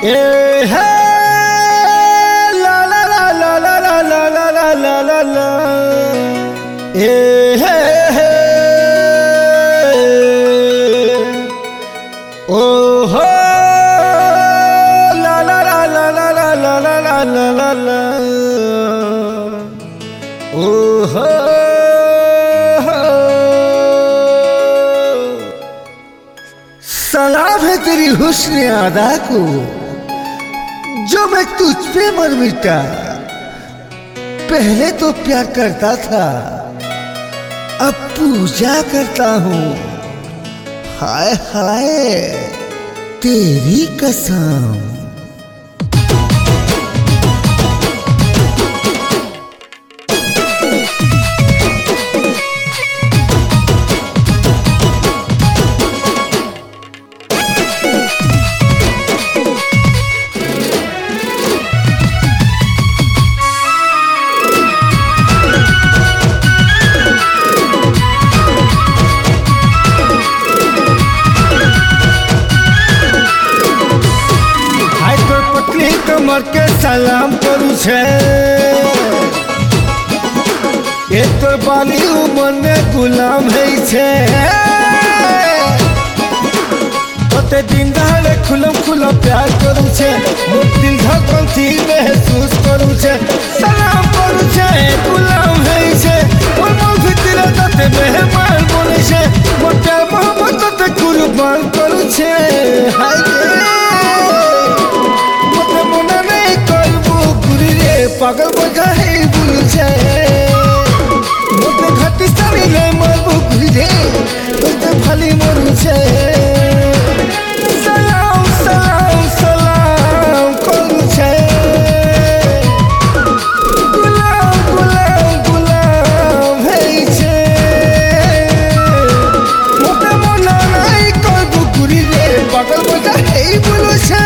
ए हे ला ला ला ला ला ला ला ला ला ला ला ला ए हे ओ हो ला ला ला ला ला ला ला ला ला ला ला ला ओ हो सलाम है तेरी हुस्न अदा को जो मैं तुझ पे मर मिटा। पहले तो प्यार करता था अब पूजा करता हूँ। हाय हाय तेरी कसम। कमर के सलाम करू छे ये तो बाली उमर में गुलाम है छे। तोते दिन दहाड़े खुलम खुलम प्यार करू छे मोर दिल धड़कन थी महसूस करू छे। सलाम करू छे गुलाम है छे मोर मन भीतर तोते मेहमान बने छे मोर प्यार मोहब्बत तोते कुर्बान करू छे। हाय पागल बजा है बुल जाए मोटे घाटी सारी ले मरबो गुरे तोते भली मरु जाए। सलाम सलाम सलाम करू जाए गुलाम गुलाम गुलाम है छे मोटे मना नहीं करबो गुरे पागल बजा है बुल जाए।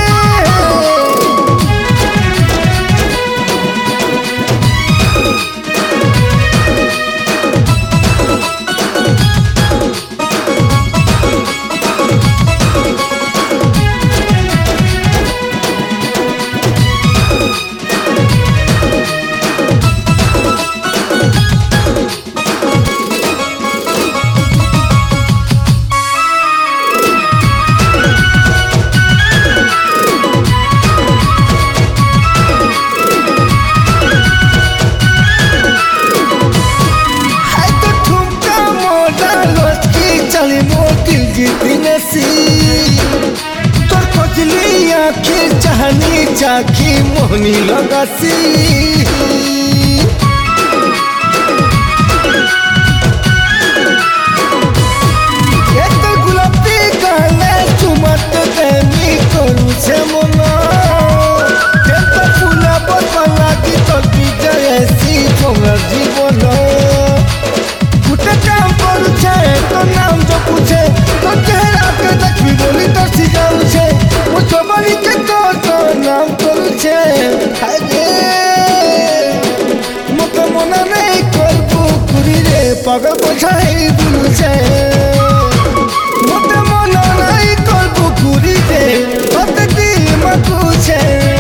तोर खोजली आँखें चाहनी चाखी मोहनी लगासी तो गुलाबी गाने चुमत देनी करू छे मना तो फूला बदला की तोर विजय ऐसी तोर जीवन गुटे काम करू छे तो नाम जो पूछे तो चेहरा के देखी बोली तो सी जाऊ छे वो चोबनी के तो नाम करू छे। हाय रे मते मना नहीं करबो कुरी रे पागल बजाई बुल छे मते मना नहीं करबो कुरी रे मते दिल मकू छे।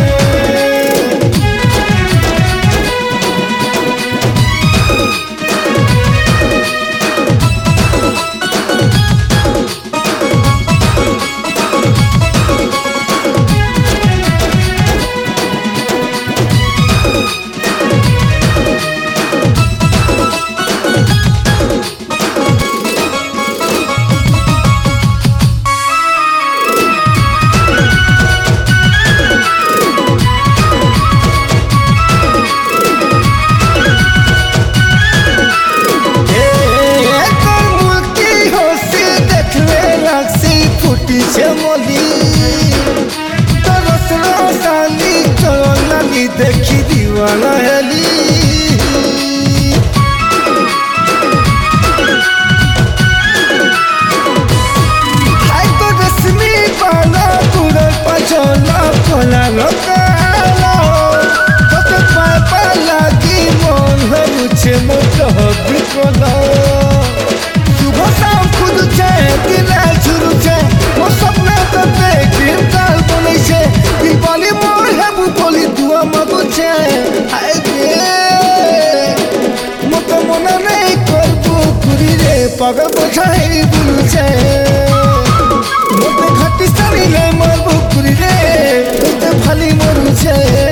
देखी दीवाना हेली हाय तो रश्मि बाला पूरा पछोला कोला लोकाला तो पापा लागी मन है मुझे मोटो बिकोला सुबह शाम खुद छे दिन शुरू छे वो सपना तो देख काल बने छे পাগল বোঝাই বুঝছে মতে ঘাটি সারিলে মারবো পুরি রে তোতে ভালি মরুছে